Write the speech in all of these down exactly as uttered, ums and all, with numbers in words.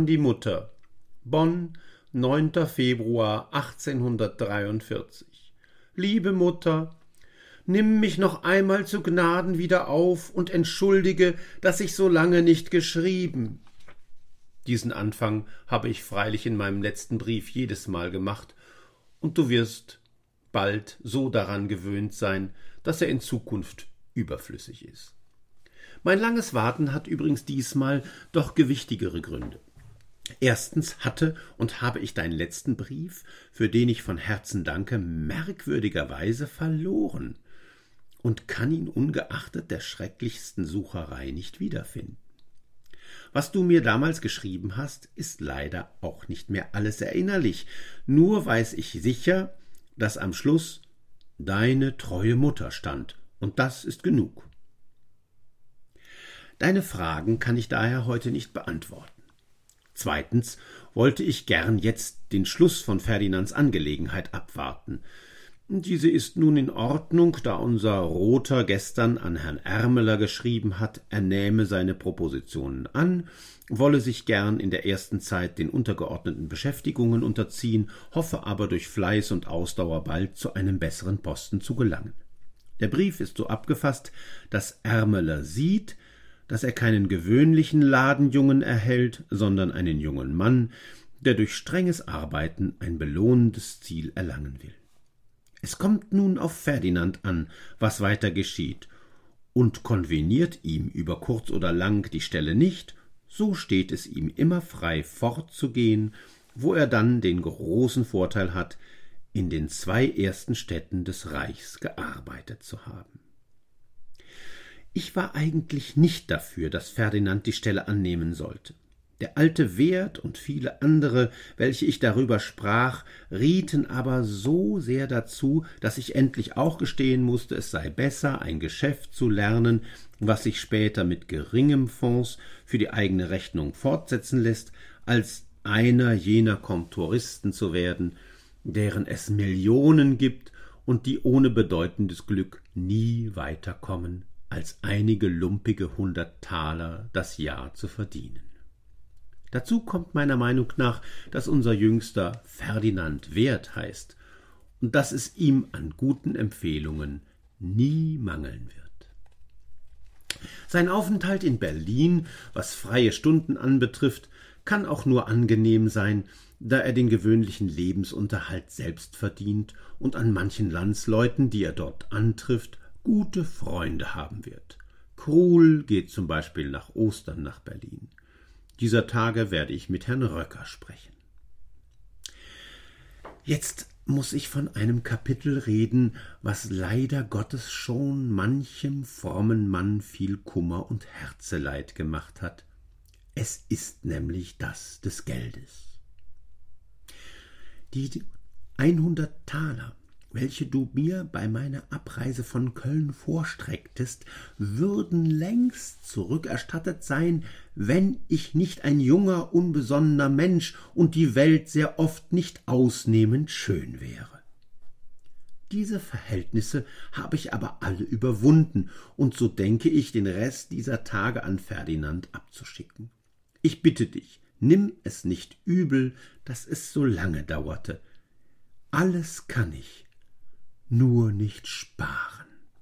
die Mutter. Bonn, neunter Februar achtzehnhundertdreiundvierzig. Liebe Mutter, nimm mich noch einmal zu Gnaden wieder auf und entschuldige, dass ich so lange nicht geschrieben. Diesen Anfang habe ich freilich in meinem letzten Brief jedes Mal gemacht, und du wirst bald so daran gewöhnt sein, dass er in Zukunft überflüssig ist. Mein langes Warten hat übrigens diesmal doch gewichtigere Gründe. Erstens hatte und habe ich deinen letzten Brief, für den ich von Herzen danke, merkwürdigerweise verloren und kann ihn ungeachtet der schrecklichsten Sucherei nicht wiederfinden. Was du mir damals geschrieben hast, ist leider auch nicht mehr alles erinnerlich, nur weiß ich sicher, dass am Schluss deine treue Mutter stand, und das ist genug. Deine Fragen kann ich daher heute nicht beantworten. Zweitens wollte ich gern jetzt den Schluss von Ferdinands Angelegenheit abwarten. Diese ist nun in Ordnung, da unser Rother gestern an Herrn Ermeler geschrieben hat, er nähme seine Propositionen an, wolle sich gern in der ersten Zeit den untergeordneten Beschäftigungen unterziehen, hoffe aber durch Fleiß und Ausdauer bald zu einem besseren Posten zu gelangen. Der Brief ist so abgefasst, dass Ermeler sieht, dass er keinen gewöhnlichen Ladenjungen erhält, sondern einen jungen Mann, der durch strenges Arbeiten ein belohnendes Ziel erlangen will. Es kommt nun auf Ferdinand an, was weiter geschieht, und konveniert ihm über kurz oder lang die Stelle nicht, so steht es ihm immer frei fortzugehen, wo er dann den großen Vorteil hat, in den zwei ersten Städten des Reichs gearbeitet zu haben. Ich war eigentlich nicht dafür, dass Ferdinand die Stelle annehmen sollte. Der alte Wert und viele andere, welche ich darüber sprach, rieten aber so sehr dazu, dass ich endlich auch gestehen musste, es sei besser, ein Geschäft zu lernen, was sich später mit geringem Fonds für die eigene Rechnung fortsetzen lässt, als einer jener Kontoristen zu werden, deren es Millionen gibt und die ohne bedeutendes Glück nie weiterkommen, als einige lumpige hundert Taler das Jahr zu verdienen. Dazu kommt meiner Meinung nach, dass unser Jüngster Ferdinand Wert heißt und dass es ihm an guten Empfehlungen nie mangeln wird. Sein Aufenthalt in Berlin, was freie Stunden anbetrifft, kann auch nur angenehm sein, da er den gewöhnlichen Lebensunterhalt selbst verdient und an manchen Landsleuten, die er dort antrifft, gute Freunde haben wird. Krul geht zum Beispiel nach Ostern nach Berlin. Dieser Tage werde ich mit Herrn Röcker sprechen. Jetzt muß ich von einem Kapitel reden, was leider Gottes schon manchem frommen Mann viel Kummer und Herzeleid gemacht hat. Es ist nämlich das des Geldes. Die hundert Taler, welche du mir bei meiner Abreise von Köln vorstrecktest, würden längst zurückerstattet sein, wenn ich nicht ein junger, unbesonnener Mensch und die Welt sehr oft nicht ausnehmend schön wäre. Diese Verhältnisse habe ich aber alle überwunden, und so denke ich, den Rest dieser Tage an Ferdinand abzuschicken. Ich bitte dich, nimm es nicht übel, dass es so lange dauerte. Alles kann ich, nur nicht sparen.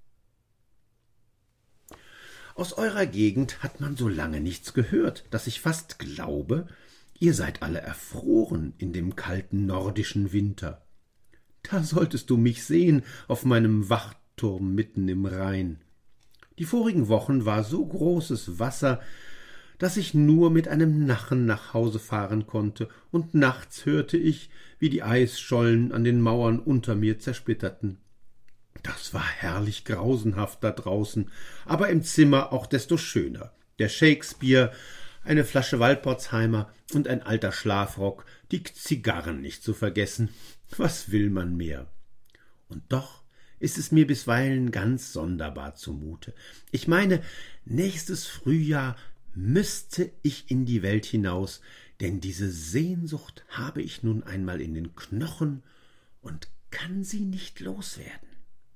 Aus eurer Gegend hat man so lange nichts gehört, dass ich fast glaube, ihr seid alle erfroren in dem kalten nordischen Winter. Da solltest du mich sehen auf meinem Wachturm mitten im Rhein. Die vorigen Wochen war so großes Wasser, dass ich nur mit einem Nachen nach Hause fahren konnte, und nachts hörte ich, wie die Eisschollen an den Mauern unter mir zersplitterten. Das war herrlich grausenhaft da draußen, aber im Zimmer auch desto schöner. Der Shakespeare, eine Flasche Walporzheimer und ein alter Schlafrock, die Zigarren nicht zu vergessen. Was will man mehr? Und doch ist es mir bisweilen ganz sonderbar zumute. Ich meine, nächstes Frühjahr müsste ich in die Welt hinaus, denn diese Sehnsucht habe ich nun einmal in den Knochen und kann sie nicht loswerden.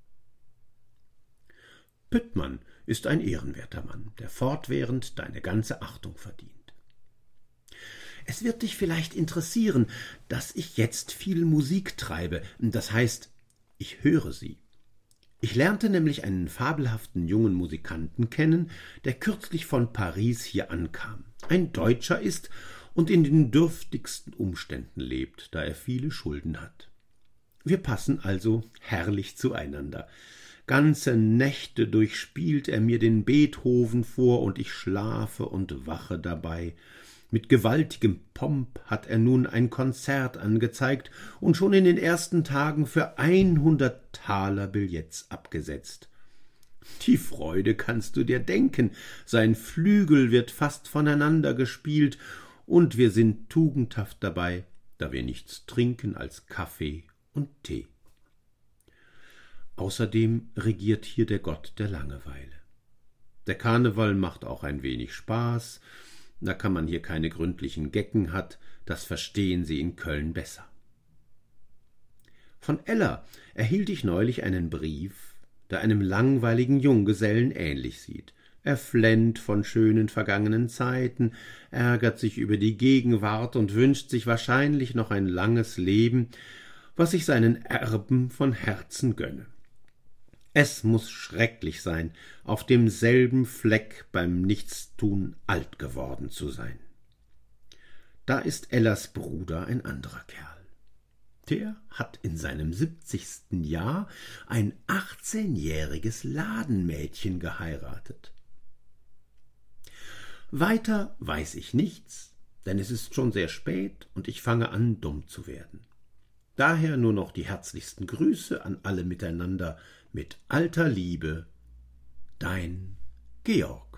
Püttmann ist ein ehrenwerter Mann, der fortwährend deine ganze Achtung verdient. Es wird dich vielleicht interessieren, dass ich jetzt viel Musik treibe, das heißt, ich höre sie. Ich lernte nämlich einen fabelhaften jungen Musikanten kennen, der kürzlich von Paris hier ankam, ein Deutscher ist und in den dürftigsten Umständen lebt, da er viele Schulden hat. Wir passen also herrlich zueinander. Ganze Nächte durch spielt er mir den Beethoven vor, und ich schlafe und wache dabei. Mit gewaltigem Pomp hat er nun ein Konzert angezeigt und schon in den ersten Tagen für einhundert Taler Billets abgesetzt. Die Freude kannst du dir denken, sein Flügel wird fast voneinander gespielt, und wir sind tugendhaft dabei, da wir nichts trinken als Kaffee und Tee. Außerdem regiert hier der Gott der Langeweile. Der Karneval macht auch ein wenig Spaß, da kann man hier keine gründlichen Gecken hat, das verstehen sie in Köln besser. Von Ella erhielt ich neulich einen Brief, der einem langweiligen Junggesellen ähnlich sieht. Er flennt von schönen vergangenen Zeiten, ärgert sich über die Gegenwart und wünscht sich wahrscheinlich noch ein langes Leben, was ich seinen Erben von Herzen gönne. Es muß schrecklich sein, auf demselben Fleck beim Nichtstun alt geworden zu sein. Da ist Ellas Bruder ein anderer Kerl. Der hat in seinem siebzigsten Jahr ein achtzehnjähriges Ladenmädchen geheiratet. Weiter weiß ich nichts, denn es ist schon sehr spät und ich fange an, dumm zu werden. Daher nur noch die herzlichsten Grüße an alle miteinander, mit alter Liebe, dein Georg.